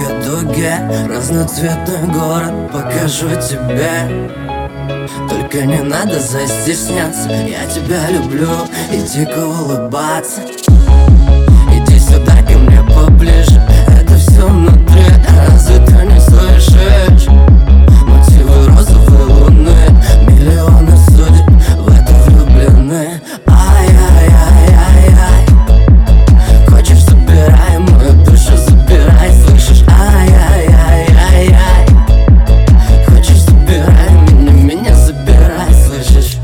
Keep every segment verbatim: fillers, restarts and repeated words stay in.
широкой дуге разноцветный город покажу тебе. Только не надо застесняться, я тебя люблю и дико улыбаться. Иди сюда ко мне поближе, это все внутри, разве ты не слышишь? Мотивы розовой луны, миллионы судеб в это влюблены. Ай-яй-яй-яй-яй, хочешь, забирай мою душу, забирай, слышишь? Ай-яй-яй-яй-яй, хочешь, забирай меня, меня забирай, слышишь?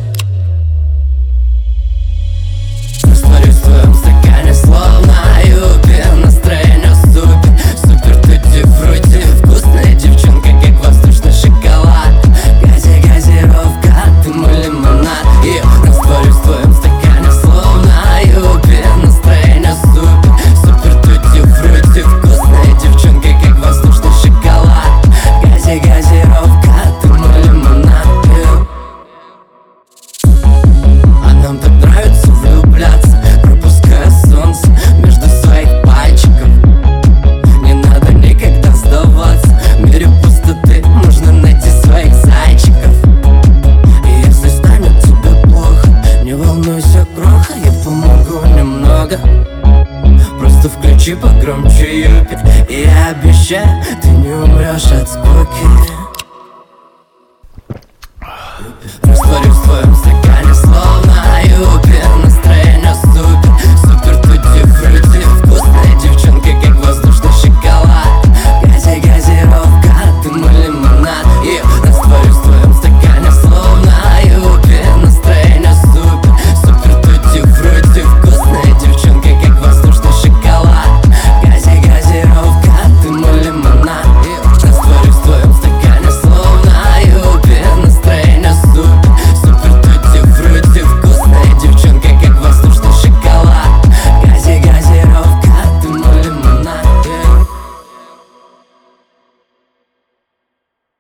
Растворюсь в твоем стакане, словно юпи, настроение супер, супер тути-фрути, вкусная девчонка, как воздушный шоколад. Гази, газировка, ты мой лимонад. И растворюсь в твоем стакане, словно юпи, настроение супер, супер тути-фрути, вкусная девчонка, как воздушный шоколад. Гази, газировка, ты мой лимонад. А нам так нравится влюбляться, пропуская солнце между своих пальчиков. Не надо никогда сдаваться, в мире пустоты нужно найти своих зайчиков. И если станет тебе плохо, не волнуйся, кроха, я помогу немного. Просто включи погромче юпи, и я обещаю, ты не умрешь от скуки.